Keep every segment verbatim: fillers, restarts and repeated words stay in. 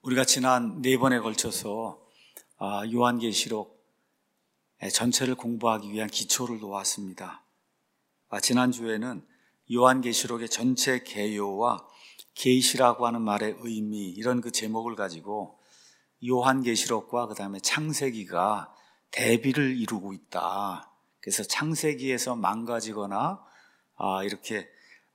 우리가 지난 네 번에 걸쳐서 요한계시록 전체를 공부하기 위한 기초를 놓았습니다. 지난주에는 요한계시록의 전체 개요와 계시라고 하는 말의 의미, 이런 그 제목을 가지고 요한계시록과 그 다음에 창세기가 대비를 이루고 있다. 그래서 창세기에서 망가지거나 이렇게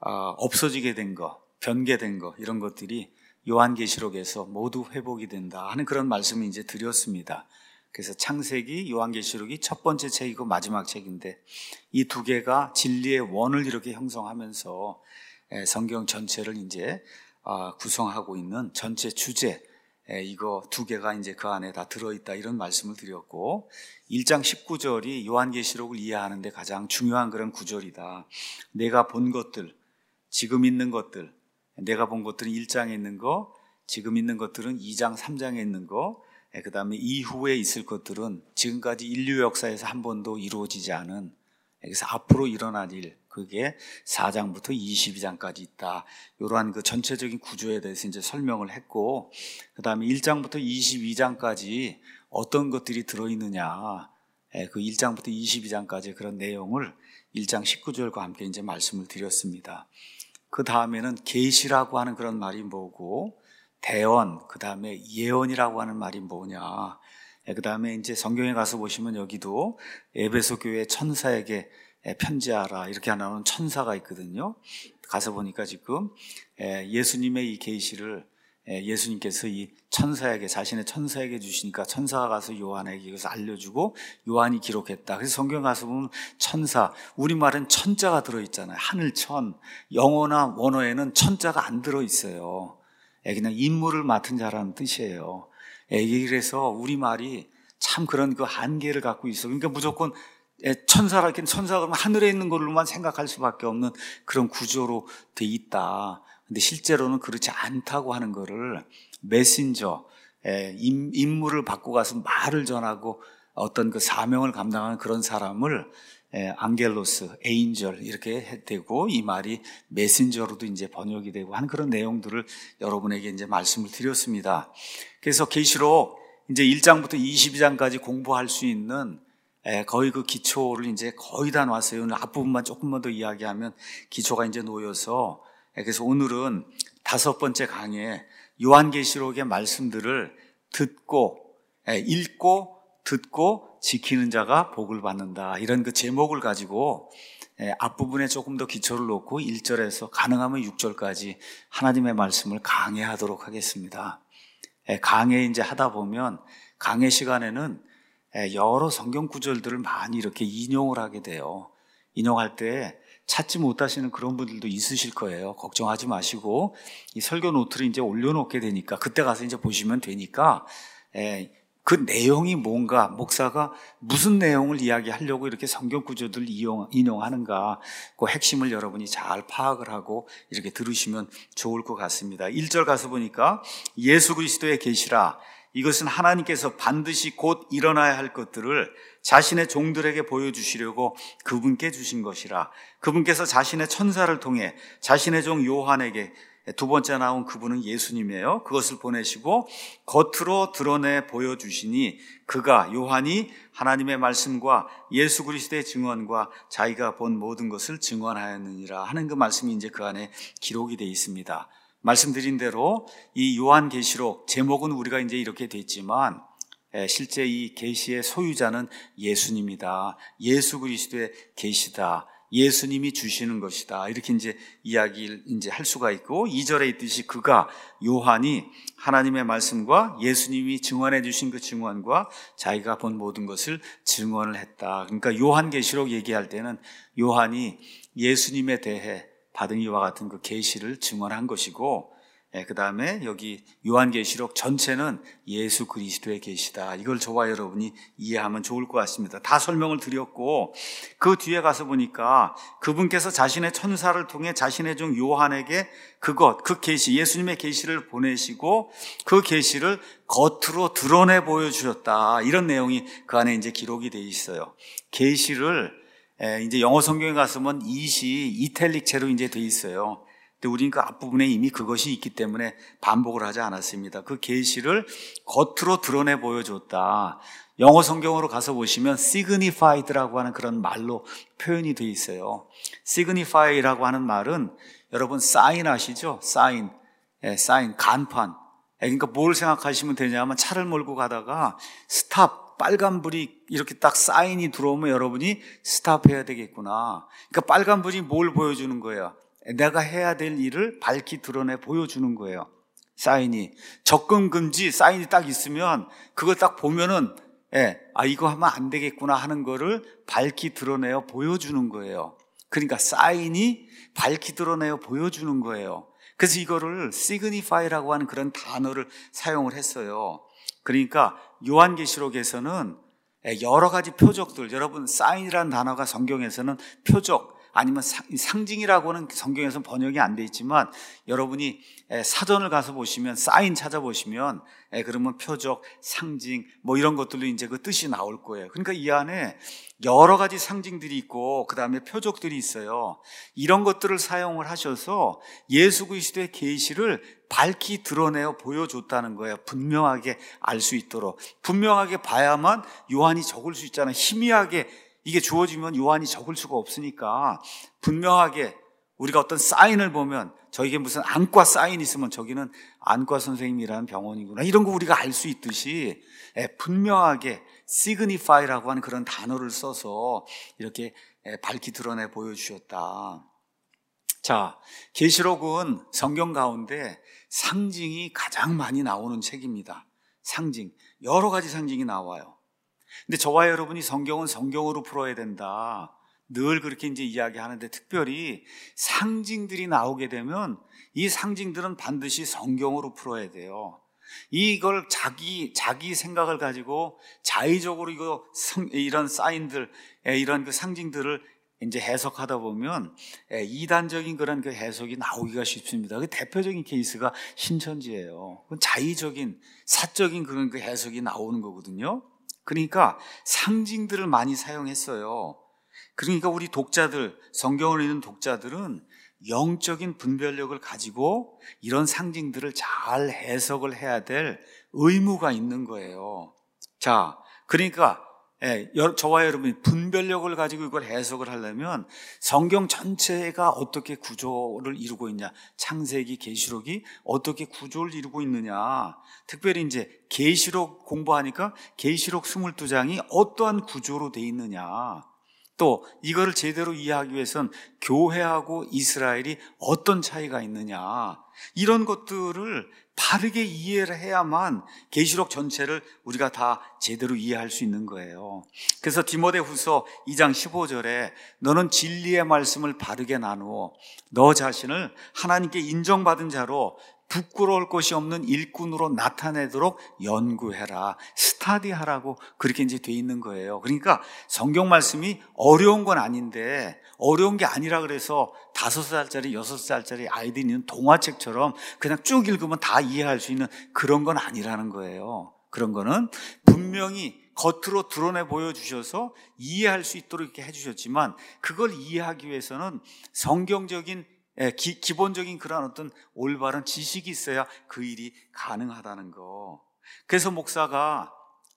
없어지게 된 것, 변개된 것, 이런 것들이 요한계시록에서 모두 회복이 된다 하는 그런 말씀을 이제 드렸습니다. 그래서 창세기, 요한계시록이 첫 번째 책이고 마지막 책인데 이 두 개가 진리의 원을 이렇게 형성하면서 성경 전체를 이제 구성하고 있는 전체 주제, 이거 두 개가 이제 그 안에 다 들어있다, 이런 말씀을 드렸고, 일 장 십구 절이 요한계시록을 이해하는 데 가장 중요한 그런 구절이다. 내가 본 것들, 지금 있는 것들, 내가 본 것들은 일 장에 있는 거, 지금 있는 것들은 이 장, 삼 장에 있는 거, 그 다음에 이후에 있을 것들은 지금까지 인류 역사에서 한 번도 이루어지지 않은, 그래서 앞으로 일어날 일, 그게 사 장부터 이십이 장까지 있다. 이러한 그 전체적인 구조에 대해서 이제 설명을 했고, 그 다음에 일 장부터 이십이 장까지 어떤 것들이 들어있느냐, 그 일 장부터 이십이 장까지 그런 내용을 일 장 십구 절과 함께 이제 말씀을 드렸습니다. 그 다음에는 계시라고 하는 그런 말이 뭐고, 대언, 그 다음에 예언이라고 하는 말이 뭐냐, 그 다음에 이제 성경에 가서 보시면 여기도 에베소 교회 천사에게 편지하라 이렇게 나오는 천사가 있거든요. 가서 보니까 지금 예수님의 이 계시를 예수님께서 이 천사에게, 자신의 천사에게 주시니까 천사가 가서 요한에게 이것을 알려주고 요한이 기록했다. 그래서 성경 가서 보면 천사, 우리말은 천자가 들어있잖아요. 하늘천, 영어나 원어에는 천자가 안 들어있어요. 그냥 임무를 맡은 자라는 뜻이에요. 그래서 우리말이 참 그런 그 한계를 갖고 있어. 그러니까 무조건 천사라, 천사가 그러면 하늘에 있는 걸로만 생각할 수밖에 없는 그런 구조로 돼 있다. 근데 실제로는 그렇지 않다고 하는 거를 메신저, 임무를 받고 가서 말을 전하고 어떤 그 사명을 감당하는 그런 사람을 앙겔로스, 에인절 이렇게 되고, 이 말이 메신저로도 이제 번역이 되고 하는 그런 내용들을 여러분에게 이제 말씀을 드렸습니다. 그래서 계시록 이제 일 장부터 이십이 장까지 공부할 수 있는 거의 그 기초를 이제 거의 다 놨어요. 오늘 앞부분만 조금만 더 이야기하면 기초가 이제 놓여서, 그래서 오늘은 다섯 번째 강의에 요한계시록의 말씀들을 듣고, 읽고, 듣고 지키는 자가 복을 받는다, 이런 그 제목을 가지고 앞부분에 조금 더 기초를 놓고 일 절에서 가능하면 육 절까지 하나님의 말씀을 강해하도록 하겠습니다. 강해 이제 하다 보면 강해 시간에는 여러 성경 구절들을 많이 이렇게 인용을 하게 돼요. 인용할 때 찾지 못하시는 그런 분들도 있으실 거예요. 걱정하지 마시고 이 설교 노트를 이제 올려놓게 되니까 그때 가서 이제 보시면 되니까 그 내용이 뭔가, 목사가 무슨 내용을 이야기하려고 이렇게 성경 구조들을 이용, 인용하는가, 그 핵심을 여러분이 잘 파악을 하고 이렇게 들으시면 좋을 것 같습니다. 일 절 가서 보니까 예수 그리스도의 계시라, 이것은 하나님께서 반드시 곧 일어나야 할 것들을 자신의 종들에게 보여주시려고 그분께 주신 것이라. 그분께서 자신의 천사를 통해 자신의 종 요한에게, 두 번째 나온 그분은 예수님이에요. 그것을 보내시고 겉으로 드러내 보여주시니 그가, 요한이 하나님의 말씀과 예수 그리스도의 증언과 자기가 본 모든 것을 증언하였느니라 하는 그 말씀이 이제 그 안에 기록이 되어 있습니다. 말씀드린 대로 이 요한계시록 제목은 우리가 이제 이렇게 됐지만 실제 이 계시의 소유자는 예수님이다. 예수 그리스도의 계시다. 예수님이 주시는 것이다. 이렇게 이제 이야기를 이제 할 수가 있고, 이 절에 있듯이 그가, 요한이 하나님의 말씀과 예수님이 증언해 주신 그 증언과 자기가 본 모든 것을 증언을 했다. 그러니까 요한계시록 얘기할 때는 요한이 예수님에 대해 받은 이와 같은 그 계시를 증언한 것이고, 그 다음에 여기 요한계시록 전체는 예수 그리스도의 계시다. 이걸 저와 여러분이 이해하면 좋을 것 같습니다. 다 설명을 드렸고, 그 뒤에 가서 보니까 그분께서 자신의 천사를 통해 자신의 종 요한에게 그것, 그 계시, 예수님의 계시를 보내시고 그 계시를 겉으로 드러내 보여주셨다. 이런 내용이 그 안에 이제 기록이 되어 있어요. 계시를 이제 영어 성경에 가서 보면 이시 이탈릭체로 이제 되어 있어요. 근데 우리는 그 앞부분에 이미 그것이 있기 때문에 반복을 하지 않았습니다. 그 계시를 겉으로 드러내 보여줬다. 영어 성경으로 가서 보시면 signified라고 하는 그런 말로 표현이 되어 있어요. signify라고 하는 말은 여러분 사인 아시죠? 사인, 예, 사인, 간판. 예, 그러니까 뭘 생각하시면 되냐면 차를 몰고 가다가 스탑, 빨간불이 이렇게 딱 사인이 들어오면 여러분이 스탑해야 되겠구나. 그러니까 빨간불이 뭘 보여주는 거예요? 내가 해야 될 일을 밝히 드러내 보여주는 거예요. 사인이. 접근 금지 사인이 딱 있으면 그걸 딱 보면은 예, 아 이거 하면 안 되겠구나 하는 거를 밝히 드러내어 보여주는 거예요. 그러니까 사인이 밝히 드러내어 보여주는 거예요. 그래서 이거를 signify라고 하는 그런 단어를 사용을 했어요. 그러니까 요한계시록에서는 여러 가지 표적들, 여러분 사인이라는 단어가 성경에서는 표적 아니면 상징이라고는 성경에서는 번역이 안 돼 있지만 여러분이 사전을 가서 보시면 사인 찾아보시면 그러면 표적, 상징 뭐 이런 것들로 이제 그 뜻이 나올 거예요. 그러니까 이 안에 여러 가지 상징들이 있고 그 다음에 표적들이 있어요. 이런 것들을 사용을 하셔서 예수 그리스도의 계시를 밝히 드러내어 보여줬다는 거예요. 분명하게 알 수 있도록. 분명하게 봐야만 요한이 적을 수 있잖아요. 희미하게 이게 주어지면 요한이 적을 수가 없으니까 분명하게 우리가 어떤 사인을 보면 저에게 무슨 안과 사인 있으면 저기는 안과 선생님이라는 병원이구나 이런 거 우리가 알 수 있듯이 분명하게 signify라고 하는 그런 단어를 써서 이렇게 밝히 드러내 보여주셨다. 자, 계시록은 성경 가운데 상징이 가장 많이 나오는 책입니다. 상징, 여러 가지 상징이 나와요. 근데 저와 여러분이 성경은 성경으로 풀어야 된다. 늘 그렇게 이제 이야기하는데 특별히 상징들이 나오게 되면 이 상징들은 반드시 성경으로 풀어야 돼요. 이걸 자기, 자기 생각을 가지고 자의적으로 이거, 이런 사인들, 이런 그 상징들을 이제 해석하다 보면 이단적인 그런 그 해석이 나오기가 쉽습니다. 그 대표적인 케이스가 신천지예요. 자의적인, 사적인 그런 그 해석이 나오는 거거든요. 그러니까 상징들을 많이 사용했어요. 그러니까 우리 독자들, 성경을 읽는 독자들은 영적인 분별력을 가지고 이런 상징들을 잘 해석을 해야 될 의무가 있는 거예요. 자, 그러니까 예, 저와 여러분이 분별력을 가지고 이걸 해석을 하려면 성경 전체가 어떻게 구조를 이루고 있냐, 창세기, 계시록이 어떻게 구조를 이루고 있느냐, 특별히 이제 계시록 공부하니까 계시록 이십이 장이 어떠한 구조로 돼 있느냐, 또 이거를 제대로 이해하기 위해선 교회하고 이스라엘이 어떤 차이가 있느냐, 이런 것들을 바르게 이해를 해야만 계시록 전체를 우리가 다 제대로 이해할 수 있는 거예요. 그래서 디모데후서 이 장 십오 절에 너는 진리의 말씀을 바르게 나누어 너 자신을 하나님께 인정받은 자로 부끄러울 것이 없는 일꾼으로 나타내도록 연구해라, 스타디하라고 그렇게 이제 돼 있는 거예요. 그러니까 성경 말씀이 어려운 건 아닌데, 어려운 게 아니라 그래서 다섯 살짜리, 여섯 살짜리 아이들이 있는 동화책처럼 그냥 쭉 읽으면 다 이해할 수 있는 그런 건 아니라는 거예요. 그런 거는 분명히 겉으로 드러내 보여주셔서 이해할 수 있도록 이렇게 해주셨지만, 그걸 이해하기 위해서는 성경적인 기, 기본적인 그런 어떤 올바른 지식이 있어야 그 일이 가능하다는 거. 그래서 목사가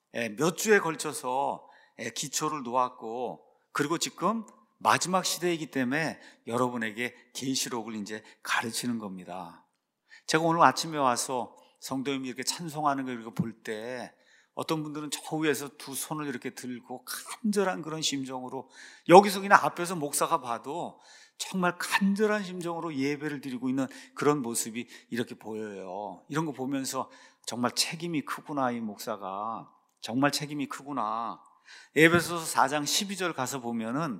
몇 주에 걸쳐서 기초를 놓았고, 그리고 지금 마지막 시대이기 때문에 여러분에게 계시록을 이제 가르치는 겁니다. 제가 오늘 아침에 와서 성도님이 이렇게 찬송하는 걸 볼 때 어떤 분들은 저 위에서 두 손을 이렇게 들고 간절한 그런 심정으로, 여기서 그냥 앞에서 목사가 봐도 정말 간절한 심정으로 예배를 드리고 있는 그런 모습이 이렇게 보여요. 이런 거 보면서 정말 책임이 크구나, 이 목사가 정말 책임이 크구나. 에베소서 사 장 십이 절 가서 보면은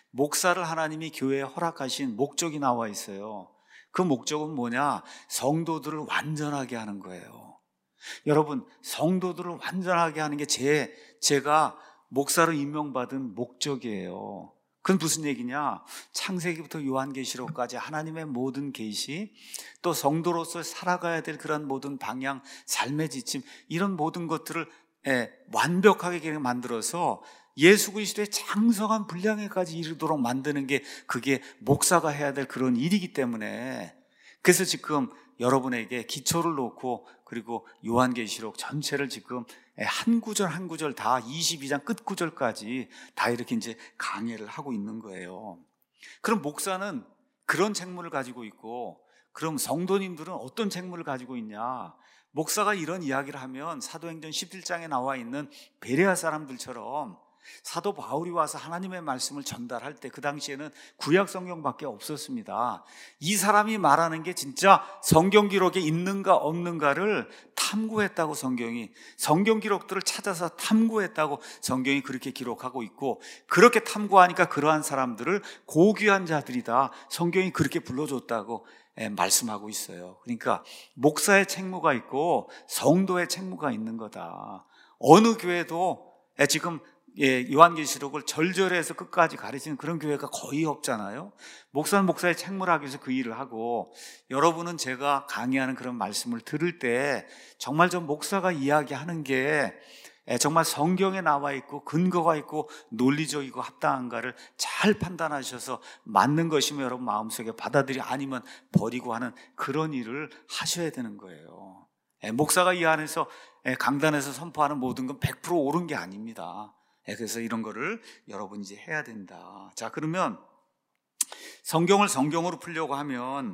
목사를 하나님이 교회에 허락하신 목적이 나와 있어요. 그 목적은 뭐냐? 성도들을 완전하게 하는 거예요. 여러분, 성도들을 완전하게 하는 게 제, 제가 목사로 임명받은 목적이에요. 그건 무슨 얘기냐? 창세기부터 요한계시록까지 하나님의 모든 계시, 또 성도로서 살아가야 될 그런 모든 방향, 삶의 지침, 이런 모든 것들을 완벽하게 만들어서 예수 그리스도의 장성한 분량에까지 이르도록 만드는 게, 그게 목사가 해야 될 그런 일이기 때문에 그래서 지금 여러분에게 기초를 놓고 그리고 요한계시록 전체를 지금 한 구절 한 구절 다 이십이 장 끝 구절까지 다 이렇게 이제 강해를 하고 있는 거예요. 그럼 목사는 그런 책무를 가지고 있고, 그럼 성도님들은 어떤 책무를 가지고 있냐? 목사가 이런 이야기를 하면 사도행전 십칠 장에 나와 있는 베레아 사람들처럼 사도 바울이 와서 하나님의 말씀을 전달할 때 그 당시에는 구약 성경밖에 없었습니다. 이 사람이 말하는 게 진짜 성경 기록에 있는가 없는가를 탐구했다고, 성경이 성경 기록들을 찾아서 탐구했다고 성경이 그렇게 기록하고 있고, 그렇게 탐구하니까 그러한 사람들을 고귀한 자들이다, 성경이 그렇게 불러줬다고 말씀하고 있어요. 그러니까 목사의 책무가 있고 성도의 책무가 있는 거다. 어느 교회도 지금 예, 요한계시록을 절절해서 끝까지 가르치는 그런 교회가 거의 없잖아요. 목사는 목사의 책무를 하기 위해서 그 일을 하고, 여러분은 제가 강의하는 그런 말씀을 들을 때 정말 저 목사가 이야기하는 게 정말 성경에 나와 있고 근거가 있고 논리적이고 합당한가를 잘 판단하셔서 맞는 것이면 여러분 마음속에 받아들이, 아니면 버리고 하는 그런 일을 하셔야 되는 거예요. 목사가 이 안에서 강단에서 선포하는 모든 건 백 퍼센트 옳은 게 아닙니다. 그래서 이런 거를 여러분이 이제 해야 된다. 자, 그러면 성경을 성경으로 풀려고 하면,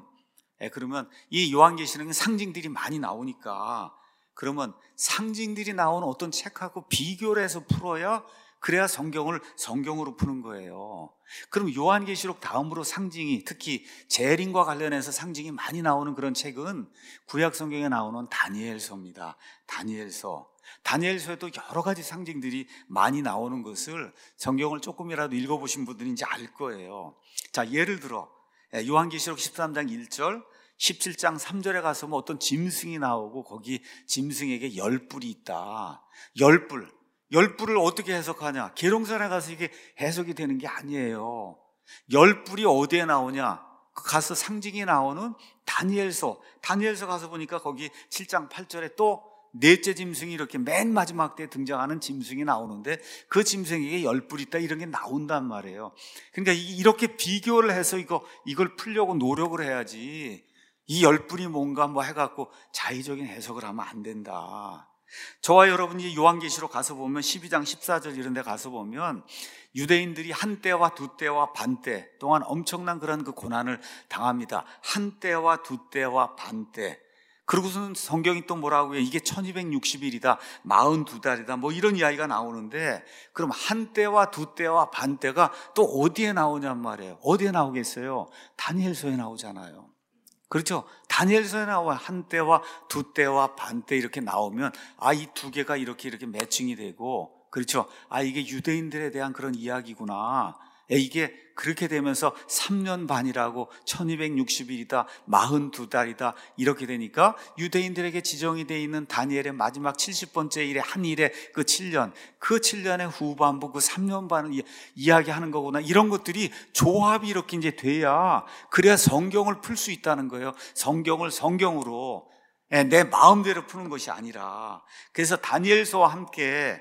그러면 이 요한계시록은 상징들이 많이 나오니까, 그러면 상징들이 나오는 어떤 책하고 비교를 해서 풀어야, 그래야 성경을 성경으로 푸는 거예요. 그럼 요한계시록 다음으로 상징이, 특히 재림과 관련해서 상징이 많이 나오는 그런 책은 구약 성경에 나오는 다니엘서입니다. 다니엘서. 다니엘서에도 여러 가지 상징들이 많이 나오는 것을 성경을 조금이라도 읽어보신 분들은 이제 알 거예요. 자, 예를 들어 요한계시록 십삼 장 일 절, 십칠 장 삼 절에 가서 뭐 어떤 짐승이 나오고 거기 짐승에게 열 뿔이 있다. 열 뿔. 열 뿔을 어떻게 해석하냐? 계룡산에 가서 이게 해석이 되는 게 아니에요. 열 뿔이 어디에 나오냐? 가서 상징이 나오는 다니엘서. 다니엘서 가서 보니까 거기 칠 장 팔 절에 또 넷째 짐승이 이렇게 맨 마지막 때 등장하는 짐승이 나오는데, 그 짐승에게 열 뿔이 있다, 이런 게 나온단 말이에요. 그러니까 이렇게 비교를 해서 이거, 이걸 풀려고 노력을 해야지, 이 열 뿔이 뭔가 뭐 해갖고 자의적인 해석을 하면 안 된다. 저와 여러분이 요한계시록 가서 보면 십이 장 십사 절 이런 데 가서 보면 유대인들이 한 때와 두 때와 반 때 동안 엄청난 그런 그 고난을 당합니다. 한 때와 두 때와 반 때. 그러고서는 성경이 또 뭐라고 해요? 이게 천이백육십 일이다, 사십이 달이다, 뭐 이런 이야기가 나오는데, 그럼 한 때와 두 때와 반 때가 또 어디에 나오냔 말이에요. 어디에 나오겠어요? 다니엘서에 나오잖아요. 그렇죠? 다니엘서에 나와 한 때와 두 때와 반 때 이렇게 나오면, 아, 이 두 개가 이렇게 이렇게 매칭이 되고, 그렇죠? 아, 이게 유대인들에 대한 그런 이야기구나. 이게 그렇게 되면서 삼 년 반이라고, 천이백육십 일이다, 사십이 달이다, 이렇게 되니까 유대인들에게 지정이 되어 있는 다니엘의 마지막 칠십 번째 일의 한 일의 그 칠 년, 그 칠 년의 후반부, 그 삼 년 반을 이, 이야기하는 거구나. 이런 것들이 조합이 이렇게 이제 돼야, 그래야 성경을 풀 수 있다는 거예요. 성경을 성경으로 내 마음대로 푸는 것이 아니라. 그래서 다니엘서와 함께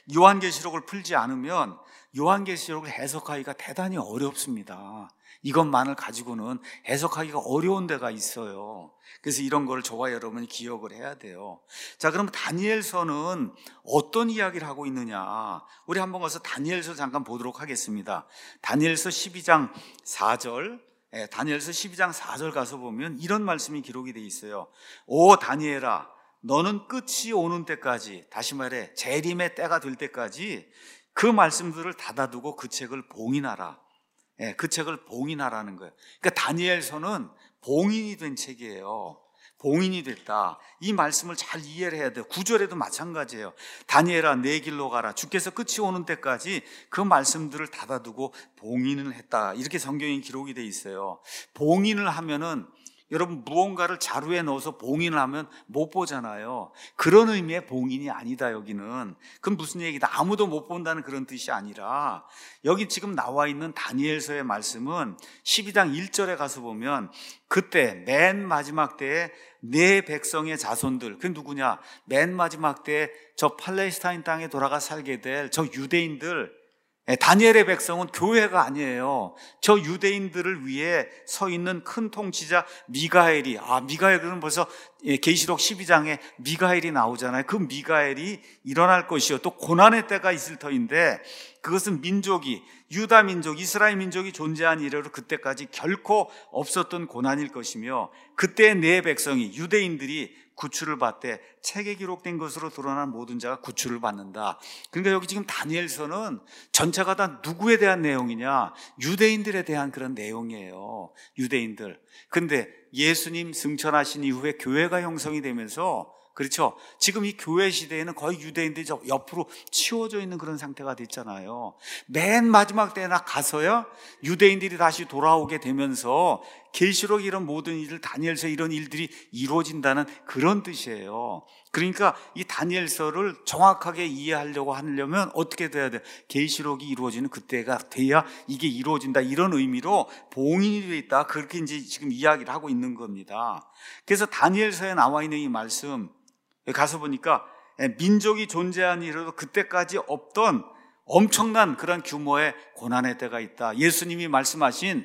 요한계시록을 풀지 않으면 요한계시록을 해석하기가 대단히 어렵습니다. 이것만을 가지고는 해석하기가 어려운 데가 있어요. 그래서 이런 걸 저와 여러분이 기억을 해야 돼요. 자, 그럼 다니엘서는 어떤 이야기를 하고 있느냐? 우리 한번 가서 다니엘서 잠깐 보도록 하겠습니다. 다니엘서 십이 장 사 절, 예, 다니엘서 십이 장 사 절 가서 보면 이런 말씀이 기록이 되어 있어요. 오 다니엘아, 너는 끝이 오는 때까지, 다시 말해 재림의 때가 될 때까지 그 말씀들을 닫아두고 그 책을 봉인하라. 예, 그 책을 봉인하라는 거예요. 그러니까 다니엘서는 봉인이 된 책이에요. 봉인이 됐다. 이 말씀을 잘 이해를 해야 돼요. 구 절에도 마찬가지예요. 다니엘아, 내 길로 가라. 주께서 끝이 오는 때까지 그 말씀들을 닫아두고 봉인을 했다. 이렇게 성경에 기록이 돼 있어요. 봉인을 하면은, 여러분 무언가를 자루에 넣어서 봉인을 하면 못 보잖아요. 그런 의미의 봉인이 아니다, 여기는. 그럼 무슨 얘기다? 아무도 못 본다는 그런 뜻이 아니라, 여기 지금 나와 있는 다니엘서의 말씀은 십이 장 일 절에 가서 보면, 그때 맨 마지막 때에 내 백성의 자손들, 그 누구냐? 맨 마지막 때에 저 팔레스타인 땅에 돌아가 살게 될 저 유대인들, 다니엘의 백성은 교회가 아니에요. 저 유대인들을 위해 서 있는 큰 통치자 미가엘이, 아, 미가엘은 벌써 계시록 십이 장에 미가엘이 나오잖아요. 그 미가엘이 일어날 것이요, 또 고난의 때가 있을 터인데, 그것은 민족이, 유다 민족, 이스라엘 민족이 존재한 이래로 그때까지 결코 없었던 고난일 것이며, 그때 내 백성이, 유대인들이 구출을 받되 책에 기록된 것으로 드러난 모든 자가 구출을 받는다. 그러니까 여기 지금 다니엘서는 전체가 다 누구에 대한 내용이냐? 유대인들에 대한 그런 내용이에요. 유대인들. 근데 예수님 승천하신 이후에 교회가 형성이 되면서, 그렇죠, 지금 이 교회 시대에는 거의 유대인들이 옆으로 치워져 있는 그런 상태가 됐잖아요. 맨 마지막 때나 가서야 유대인들이 다시 돌아오게 되면서 계시록 이런 모든 일을, 다니엘서 이런 일들이 이루어진다는 그런 뜻이에요. 그러니까 이 다니엘서를 정확하게 이해하려고 하려면 어떻게 돼야 돼요? 계시록이 이루어지는 그때가 돼야 이게 이루어진다, 이런 의미로 봉인이 되어 있다, 그렇게 이제 지금 이야기를 하고 있는 겁니다. 그래서 다니엘서에 나와 있는 이 말씀 가서 보니까 민족이 존재한 이래로 그때까지 없던 엄청난 그런 규모의 고난의 때가 있다. 예수님이 말씀하신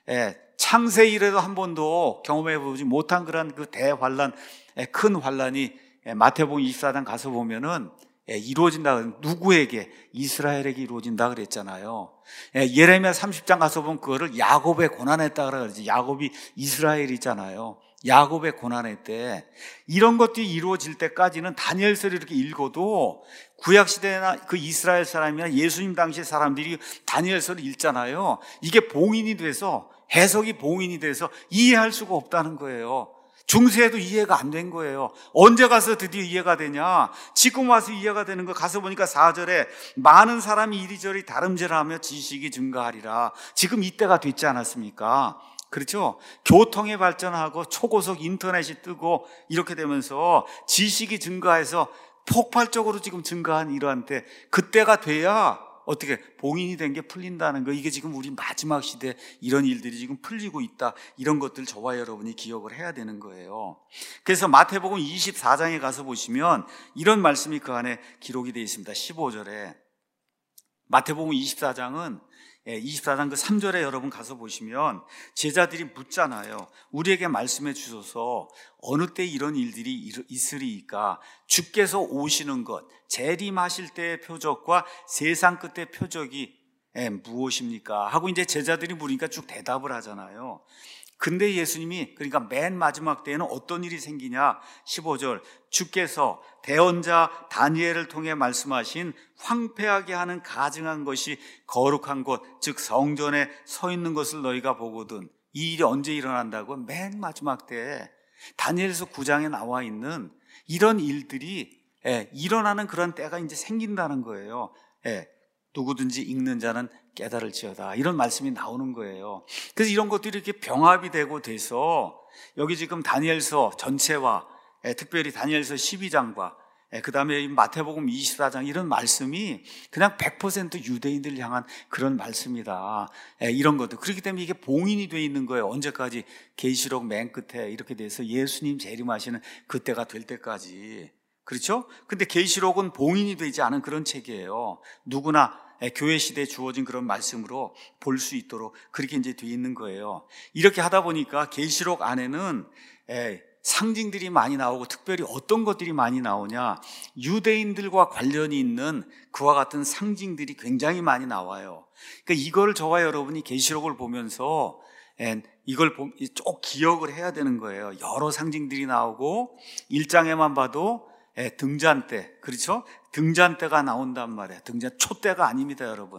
창세 이래도 한 번도 경험해보지 못한 그런 그 대환란, 큰 환란이 마태복음 이십사 장 가서 보면은 이루어진다. 누구에게? 이스라엘에게 이루어진다 그랬잖아요. 예레미야 삼십 장 가서 보면 그거를 야곱의 고난의 때라 그러지. 야곱이 이스라엘이잖아요. 야곱의 고난의 때, 이런 것들이 이루어질 때까지는 다니엘서를 이렇게 읽어도 구약시대나 그 이스라엘 사람이나 예수님 당시 사람들이 다니엘서를 읽잖아요. 이게 봉인이 돼서, 해석이 봉인이 돼서 이해할 수가 없다는 거예요. 중세에도 이해가 안 된 거예요. 언제 가서 드디어 이해가 되냐? 지금 와서 이해가 되는 거. 가서 보니까 사 절에 많은 사람이 이리저리 다름질하며 지식이 증가하리라. 지금 이때가 됐지 않았습니까? 그렇죠? 교통이 발전하고 초고속 인터넷이 뜨고 이렇게 되면서 지식이 증가해서 폭발적으로 지금 증가한 이러한 때, 그때가 돼야 어떻게 봉인이 된 게 풀린다는 거. 이게 지금 우리 마지막 시대 이런 일들이 지금 풀리고 있다, 이런 것들 저와 여러분이 기억을 해야 되는 거예요. 그래서 마태복음 이십사 장에 가서 보시면 이런 말씀이 그 안에 기록이 되어 있습니다. 십오 절에 마태복음 이십사 장은 이십사 장 그 삼 절에 여러분 가서 보시면 제자들이 묻잖아요. 우리에게 말씀해 주소서, 어느 때 이런 일들이 있으리이까? 주께서 오시는 것, 재림하실 때의 표적과 세상 끝의 표적이 무엇입니까? 하고 이제 제자들이 물으니까 쭉 대답을 하잖아요. 근데 예수님이, 그러니까 맨 마지막 때에는 어떤 일이 생기냐? 십오 절, 주께서 대언자 다니엘을 통해 말씀하신 황폐하게 하는 가증한 것이 거룩한 곳, 즉 성전에 서 있는 것을 너희가 보거든. 이 일이 언제 일어난다고? 맨 마지막 때에 다니엘서 구 장에 나와 있는 이런 일들이 예, 일어나는 그런 때가 이제 생긴다는 거예요. 예, 누구든지 읽는 자는 깨달을지어다, 이런 말씀이 나오는 거예요. 그래서 이런 것들이 이렇게 병합이 되고 돼서 여기 지금 다니엘서 전체와 예, 특별히 다니엘서 십이 장과 예, 그 다음에 마태복음 이십사 장, 이런 말씀이 그냥 백 퍼센트 유대인들을 향한 그런 말씀이다. 예, 이런 것들. 그렇기 때문에 이게 봉인이 되어 있는 거예요. 언제까지? 계시록 맨 끝에 이렇게 돼서 예수님 재림하시는 그때가 될 때까지. 그렇죠? 근데 계시록은 봉인이 되지 않은 그런 책이에요. 누구나 교회 시대에 주어진 그런 말씀으로 볼 수 있도록 그렇게 이제 되어 있는 거예요. 이렇게 하다 보니까 계시록 안에는 상징들이 많이 나오고, 특별히 어떤 것들이 많이 나오냐? 유대인들과 관련이 있는 그와 같은 상징들이 굉장히 많이 나와요. 그러니까 이걸 저와 여러분이 계시록을 보면서 이걸 쭉 기억을 해야 되는 거예요. 여러 상징들이 나오고, 일 장에만 봐도 등잔 때, 그렇죠? 등잔 때가 나온단 말이에요. 등잔, 촛대가 아닙니다, 여러분.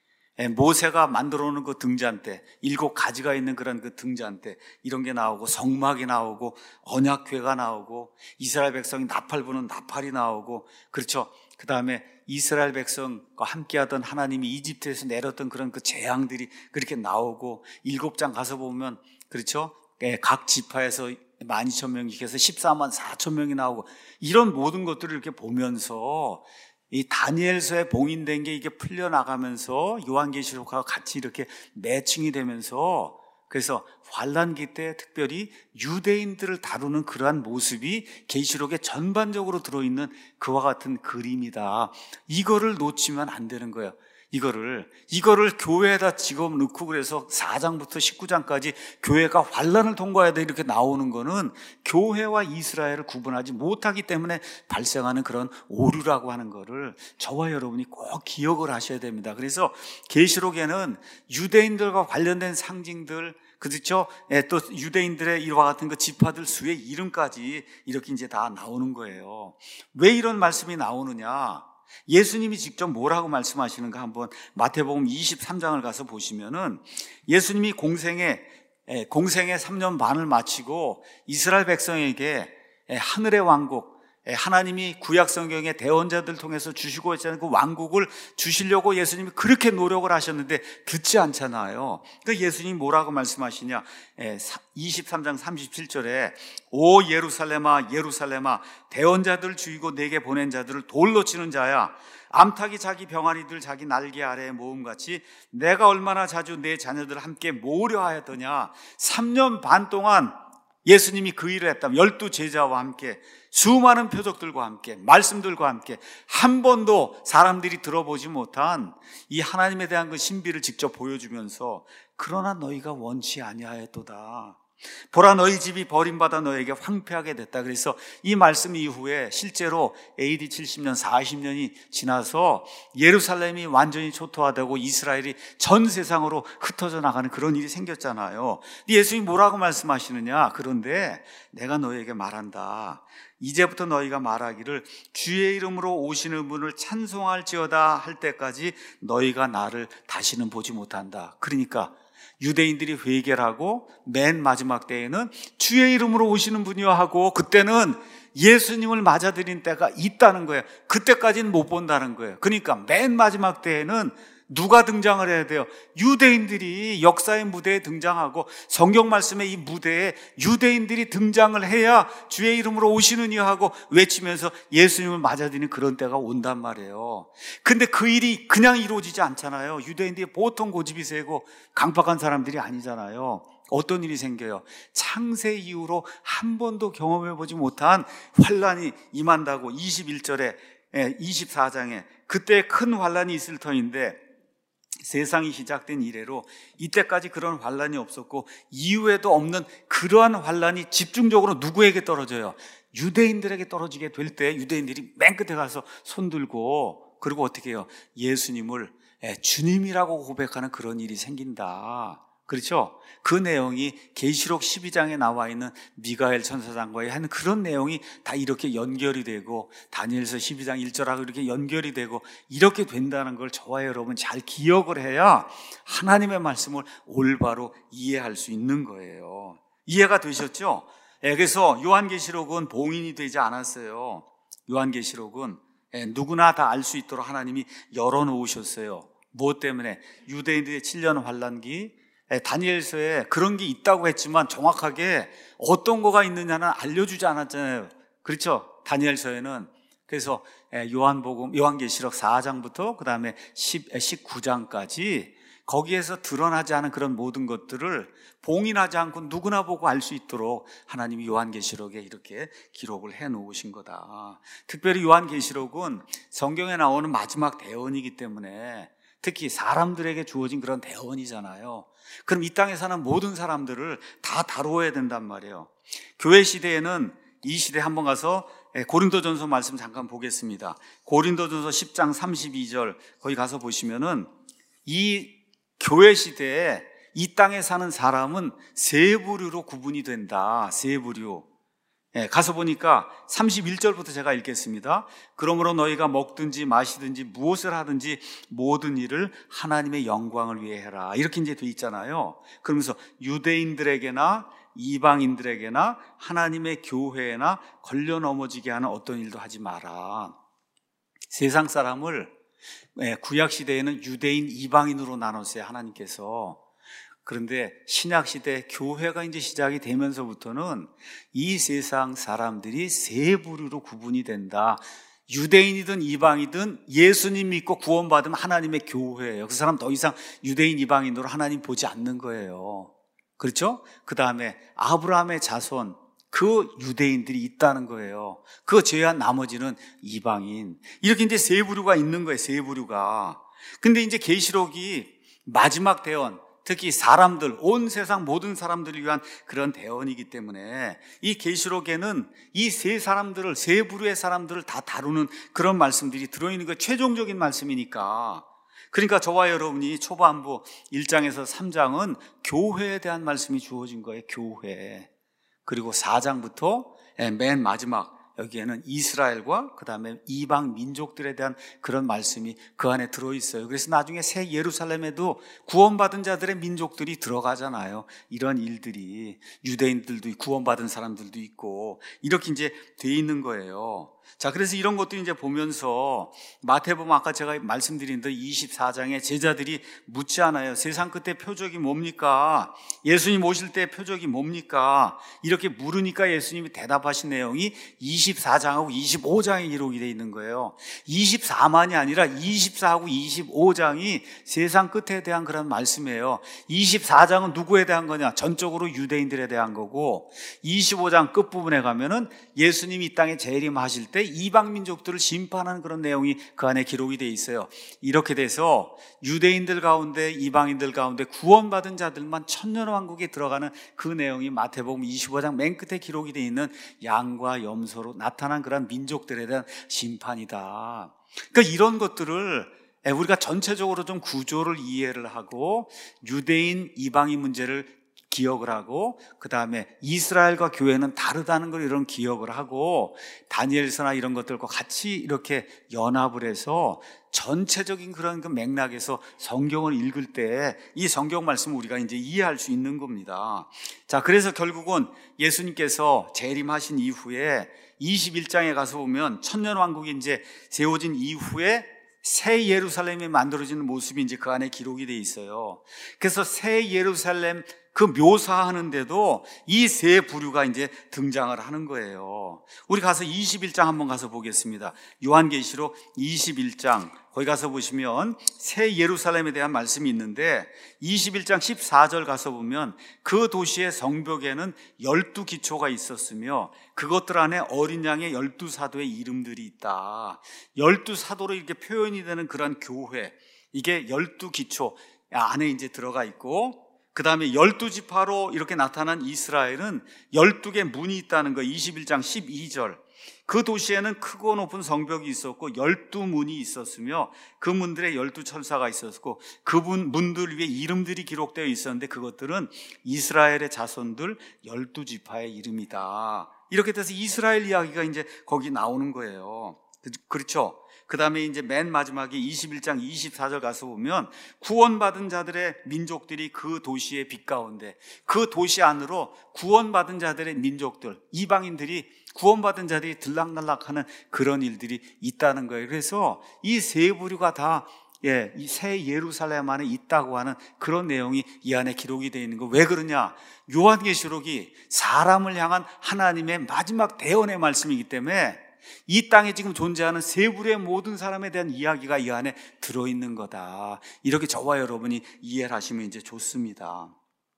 모세가 만들어 놓은 그 등잔 때, 일곱 가지가 있는 그런 그 등잔 때, 이런 게 나오고, 성막이 나오고, 언약궤가 나오고, 이스라엘 백성이 나팔 부는 나팔이 나오고, 그렇죠? 그 다음에 이스라엘 백성과 함께하던 하나님이 이집트에서 내렸던 그런 그 재앙들이 그렇게 나오고, 일곱 장 가서 보면, 그렇죠? 각 지파에서 만 이천 명씩해서 십사만 사천 명이 나오고, 이런 모든 것들을 이렇게 보면서 이 다니엘서에 봉인된 게 이게 풀려나가면서 요한계시록하고 같이 이렇게 매칭이 되면서, 그래서 환란기 때 특별히 유대인들을 다루는 그러한 모습이 계시록에 전반적으로 들어있는 그와 같은 그림이다. 이거를 놓치면 안 되는 거예요. 이거를 이거를 교회에다 지금 넣고 그래서 사 장부터 십구 장까지 교회가 환난을 통과해야 돼 이렇게 나오는 거는 교회와 이스라엘을 구분하지 못하기 때문에 발생하는 그런 오류라고 하는 거를 저와 여러분이 꼭 기억을 하셔야 됩니다. 그래서 계시록에는 유대인들과 관련된 상징들, 그렇죠? 예, 또 유대인들의 이와 같은 그 지파들 수의 이름까지 이렇게 이제 다 나오는 거예요. 왜 이런 말씀이 나오느냐? 예수님이 직접 뭐라고 말씀하시는가 한번 마태복음 이십삼 장을 가서 보시면은 예수님이 공생의 공생의 삼 년 반을 마치고 이스라엘 백성에게 하늘의 왕국, 하나님이 구약 성경의 대언자들 통해서 주시고 있잖아요. 그 왕국을 주시려고 예수님이 그렇게 노력을 하셨는데 듣지 않잖아요. 그 예수님이 뭐라고 말씀하시냐? 이십삼 장 삼십칠 절에 오 예루살렘아 예루살렘아 대언자들 죽이고 내게 보낸 자들을 돌로 치는 자야, 암탉이 자기 병아리들 자기 날개 아래에 모음같이 내가 얼마나 자주 내 자녀들을 함께 모으려 하였더냐. 삼 년 반 동안 예수님이 그 일을 했다면 열두 제자와 함께 수많은 표적들과 함께 말씀들과 함께 한 번도 사람들이 들어보지 못한 이 하나님에 대한 그 신비를 직접 보여주면서 그러나 너희가 원치 아니하였도다. 보라 너희 집이 버림받아 너에게 황폐하게 됐다. 그래서 이 말씀 이후에 실제로 에이디 칠십 년 사십 년이 지나서 예루살렘이 완전히 초토화되고 이스라엘이 전 세상으로 흩어져 나가는 그런 일이 생겼잖아요. 예수님이 뭐라고 말씀하시느냐? 그런데 내가 너에게 말한다. 이제부터 너희가 말하기를 주의 이름으로 오시는 분을 찬송할지어다 할 때까지 너희가 나를 다시는 보지 못한다. 그러니까 유대인들이 회개를 하고 맨 마지막 때에는 주의 이름으로 오시는 분이여 하고 그때는 예수님을 맞아들인 때가 있다는 거예요. 그때까지는 못 본다는 거예요. 그러니까 맨 마지막 때에는 누가 등장을 해야 돼요? 유대인들이 역사의 무대에 등장하고 성경 말씀의 이 무대에 유대인들이 등장을 해야 주의 이름으로 오시는 이여 하고 외치면서 예수님을 맞아들이는 그런 때가 온단 말이에요. 근데 그 일이 그냥 이루어지지 않잖아요. 유대인들이 보통 고집이 세고 강팍한 사람들이 아니잖아요. 어떤 일이 생겨요? 창세 이후로 한 번도 경험해보지 못한 환난이 임한다고 이십일 절에 이십사 장에 그때 큰 환난이 있을 터인데 세상이 시작된 이래로 이때까지 그런 환난이 없었고 이후에도 없는 그러한 환난이 집중적으로 누구에게 떨어져요? 유대인들에게 떨어지게 될 때 유대인들이 맨 끝에 가서 손들고 그리고 어떻게 해요? 예수님을 주님이라고 고백하는 그런 일이 생긴다. 그렇죠? 그 내용이 계시록 십이 장에 나와 있는 미가엘 천사장과의 한 그런 내용이 다 이렇게 연결이 되고 다니엘서 십이 장 일 절하고 이렇게 연결이 되고 이렇게 된다는 걸 저와 여러분 잘 기억을 해야 하나님의 말씀을 올바로 이해할 수 있는 거예요. 이해가 되셨죠? 예, 그래서 요한계시록은 봉인이 되지 않았어요. 요한계시록은 누구나 다 알 수 있도록 하나님이 열어놓으셨어요. 무엇 때문에? 유대인들의 칠 년 환난기, 다니엘서에 그런 게 있다고 했지만 정확하게 어떤 거가 있느냐는 알려주지 않았잖아요. 그렇죠? 다니엘서에는. 그래서 요한복음, 요한계시록 사 장부터 그 다음에 십구 장까지 거기에서 드러나지 않은 그런 모든 것들을 봉인하지 않고 누구나 보고 알 수 있도록 하나님이 요한계시록에 이렇게 기록을 해 놓으신 거다. 특별히 요한계시록은 성경에 나오는 마지막 대언이기 때문에 특히 사람들에게 주어진 그런 대언이잖아요. 그럼 이 땅에 사는 모든 사람들을 다 다루어야 된단 말이에요. 교회 시대에는 이 시대에 한번 가서 고린도전서 말씀 잠깐 보겠습니다. 고린도전서 십 장 삼십이 절 거기 가서 보시면은 이 교회 시대에 이 땅에 사는 사람은 세 부류로 구분이 된다. 세 부류. 예, 가서 보니까 삼십일 절부터 제가 읽겠습니다. 그러므로 너희가 먹든지 마시든지 무엇을 하든지 모든 일을 하나님의 영광을 위해 해라. 이렇게 이제 돼 있잖아요. 그러면서 유대인들에게나 이방인들에게나 하나님의 교회나 걸려 넘어지게 하는 어떤 일도 하지 마라. 세상 사람을 구약 시대에는 유대인, 이방인으로 나눴어요. 하나님께서. 그런데 신약시대 교회가 이제 시작이 되면서부터는 이 세상 사람들이 세 부류로 구분이 된다. 유대인이든 이방이든 예수님 믿고 구원받으면 하나님의 교회예요. 그 사람 더 이상 유대인, 이방인으로 하나님 보지 않는 거예요. 그렇죠? 그 다음에 아브라함의 자손, 그 유대인들이 있다는 거예요. 그거 제외한 나머지는 이방인. 이렇게 이제 세 부류가 있는 거예요. 세 부류가. 근데 이제 계시록이 마지막 대언, 특히 사람들, 온 세상 모든 사람들을 위한 그런 대언이기 때문에 이 계시록에는 이 세 사람들을, 세 부류의 사람들을 다 다루는 그런 말씀들이 들어있는 거, 최종적인 말씀이니까. 그러니까 저와 여러분이 초반부 일 장에서 삼 장은 교회에 대한 말씀이 주어진 거예요. 교회. 그리고 사 장부터 맨 마지막 여기에는 이스라엘과 그 다음에 이방 민족들에 대한 그런 말씀이 그 안에 들어있어요. 그래서 나중에 새 예루살렘에도 구원받은 자들의 민족들이 들어가잖아요. 이런 일들이 유대인들도 구원받은 사람들도 있고 이렇게 이제 돼 있는 거예요. 자, 그래서 이런 것도 이제 보면서 마태복음 아까 제가 말씀드린 데 이십사 장에 제자들이 묻지 않아요. 세상 끝에 표적이 뭡니까? 예수님 오실 때 표적이 뭡니까? 이렇게 물으니까 예수님이 대답하신 내용이 이십사 장하고 이십오 장에 기록이 되어 있는 거예요. 이십사만이 아니라 이십사하고 이십오 장이 세상 끝에 대한 그런 말씀이에요. 이십사 장은 누구에 대한 거냐? 전적으로 유대인들에 대한 거고, 이십오 장 끝부분에 가면은 예수님이 이 땅에 재림하실 때 이방 민족들을 심판하는 그런 내용이 그 안에 기록이 되어 있어요. 이렇게 돼서 유대인들 가운데, 이방인들 가운데 구원받은 자들만 천년왕국에 들어가는 그 내용이 마태복음 이십오 장 맨 끝에 기록이 되어 있는 양과 염소로 나타난 그런 민족들에 대한 심판이다. 그러니까 이런 것들을 우리가 전체적으로 좀 구조를 이해를 하고 유대인, 이방인 문제를 기억을 하고, 그 다음에 이스라엘과 교회는 다르다는 걸 이런 기억을 하고, 다니엘서나 이런 것들과 같이 이렇게 연합을 해서 전체적인 그런 그 맥락에서 성경을 읽을 때 이 성경 말씀을 우리가 이제 이해할 수 있는 겁니다. 자, 그래서 결국은 예수님께서 재림하신 이후에 이십일 장에 가서 보면 천년왕국이 이제 세워진 이후에 새 예루살렘이 만들어지는 모습이 이제 그 안에 기록이 돼 있어요. 그래서 새 예루살렘 그 묘사하는데도 이 세 부류가 이제 등장을 하는 거예요. 우리 가서 이십일 장 한번 가서 보겠습니다. 요한계시록 이십일 장 거기 가서 보시면 새 예루살렘에 대한 말씀이 있는데 이십일 장 십사 절 가서 보면 그 도시의 성벽에는 열두 기초가 있었으며 그것들 안에 어린 양의 열두 사도의 이름들이 있다. 열두 사도로 이렇게 표현이 되는 그런 교회, 이게 열두 기초 안에 이제 들어가 있고, 그 다음에 열두 지파로 이렇게 나타난 이스라엘은 열두 개 문이 있다는 거. 이십일 장 십이 절. 그 도시에는 크고 높은 성벽이 있었고 열두 문이 있었으며 그 문들에 열두 천사가 있었고 그 문들 위에 이름들이 기록되어 있었는데 그것들은 이스라엘의 자손들 열두 지파의 이름이다. 이렇게 돼서 이스라엘 이야기가 이제 거기 나오는 거예요. 그렇죠? 그 다음에 이제 맨 마지막에 이십일 장 이십사 절 가서 보면 구원받은 자들의 민족들이 그 도시의 빛 가운데, 그 도시 안으로 구원받은 자들의 민족들, 이방인들이, 구원받은 자들이 들락날락하는 그런 일들이 있다는 거예요. 그래서 이 세 부류가 다 예, 이 새 예루살렘 안에 있다고 하는 그런 내용이 이 안에 기록이 되어 있는 거. 왜 그러냐? 요한계시록이 사람을 향한 하나님의 마지막 대언의 말씀이기 때문에 이 땅에 지금 존재하는 세 부류의 모든 사람에 대한 이야기가 이 안에 들어있는 거다. 이렇게 저와 여러분이 이해를 하시면 이제 좋습니다.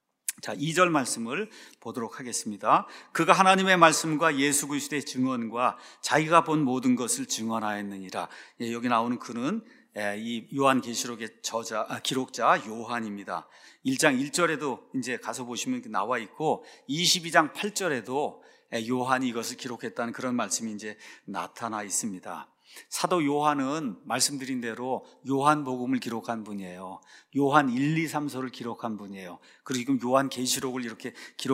자, 이 절 말씀을 보도록 하겠습니다. 그가 하나님의 말씀과 예수 그리스도의 증언과 자기가 본 모든 것을 증언하였느니라. 예, 여기 나오는 그는 예, 이 요한계시록의 저자, 아, 기록자 요한입니다. 일 장 일 절에도 이제 가서 보시면 나와 있고 이십이 장 팔 절에도 요한이 이것을 기록했다는 그런 말씀이 이제 나타나 있습니다. 사도 요한은 말씀드린 대로 요한복음을 기록한 분이에요. 요한 일, 이, 삼서를 기록한 분이에요. 그리고 지금 요한계시록을 이렇게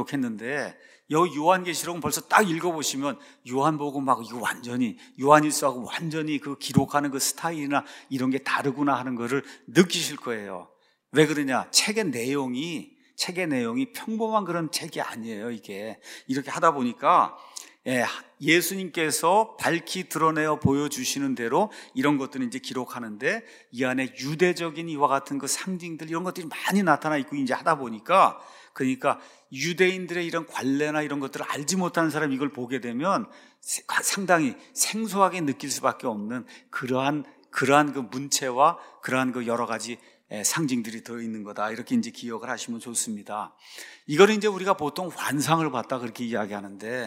기록했는데 여기 요한계시록은 벌써 딱 읽어보시면 요한복음하고 이거 완전히 요한일서하고 완전히 그 기록하는 그 스타일이나 이런 게 다르구나 하는 거를 느끼실 거예요. 왜 그러냐? 책의 내용이 책의 내용이 평범한 그런 책이 아니에요. 이게 이렇게 하다 보니까 예, 예수님께서 밝히 드러내어 보여주시는 대로 이런 것들을 이제 기록하는데 이 안에 유대적인 이와 같은 그 상징들 이런 것들이 많이 나타나 있고 이제 하다 보니까 그러니까 유대인들의 이런 관례나 이런 것들을 알지 못하는 사람이 이걸 보게 되면 상당히 생소하게 느낄 수밖에 없는 그러한 그러한 그 문체와 그러한 그 여러 가지 상징들이 들어있는 거다. 이렇게 이제 기억을 하시면 좋습니다. 이거는 이제 우리가 보통 환상을 봤다 그렇게 이야기하는데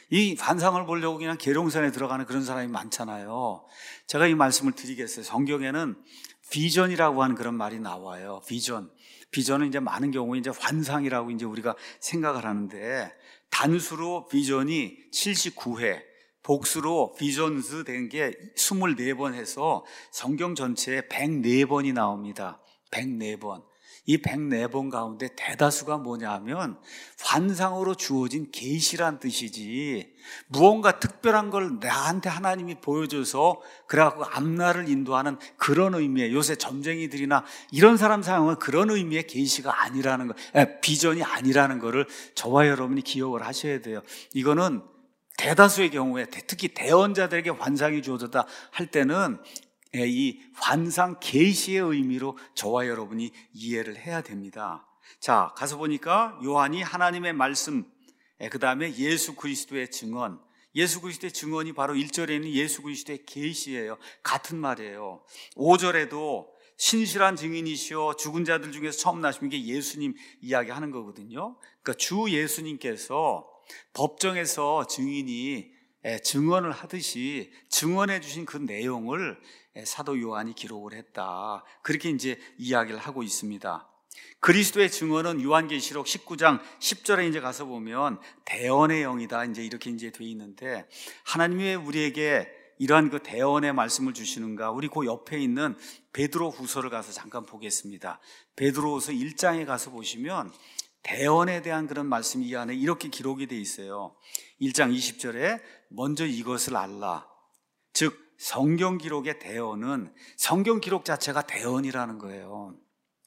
이 환상을 보려고 그냥 계룡산에 들어가는 그런 사람이 많잖아요. 제가 이 말씀을 드리겠어요. 성경에는 비전이라고 하는 그런 말이 나와요. 비전. 비전은 이제 많은 경우에 이제 환상이라고 이제 우리가 생각을 하는데, 단수로 비전이 칠십구 회, 복수로 비전스 된 게 이십사 번 해서 성경 전체에 백사 번이 나옵니다. 백사 번. 이 백사 번 가운데 대다수가 뭐냐 하면 환상으로 주어진 계시란 뜻이지, 무언가 특별한 걸 나한테 하나님이 보여줘서 그래갖고 앞날을 인도하는 그런 의미의, 요새 점쟁이들이나 이런 사람 사용은 그런 의미의 계시가 아니라는 거, 에, 비전이 아니라는 거를 저와 여러분이 기억을 하셔야 돼요. 이거는 대다수의 경우에, 특히 대언자들에게 환상이 주어졌다 할 때는 이 환상 계시의 의미로 저와 여러분이 이해를 해야 됩니다. 자, 가서 보니까 요한이 하나님의 말씀, 그 다음에 예수 그리스도의 증언, 예수 그리스도의 증언이 바로 일 절에는 예수 그리스도의 계시예요. 같은 말이에요. 오 절에도 신실한 증인이시오, 죽은 자들 중에서 처음 나신 게 예수님 이야기하는 거거든요. 그러니까 주 예수님께서 법정에서 증인이 증언을 하듯이 증언해 주신 그 내용을 사도 요한이 기록을 했다. 그렇게 이제 이야기를 하고 있습니다. 그리스도의 증언은 요한계시록 십구 장 십 절에 이제 가서 보면 대언의 영이다. 이제 이렇게 이제 돼 있는데, 하나님이 왜 우리에게 이러한 그 대언의 말씀을 주시는가? 우리 그 옆에 있는 베드로 후서를 가서 잠깐 보겠습니다. 베드로후서 일 장에 가서 보시면 대언에 대한 그런 말씀이 이 안에 이렇게 기록이 돼 있어요. 일 장 이십 절에 먼저 이것을 알라. 즉 성경 기록의 대언은, 성경 기록 자체가 대언이라는 거예요.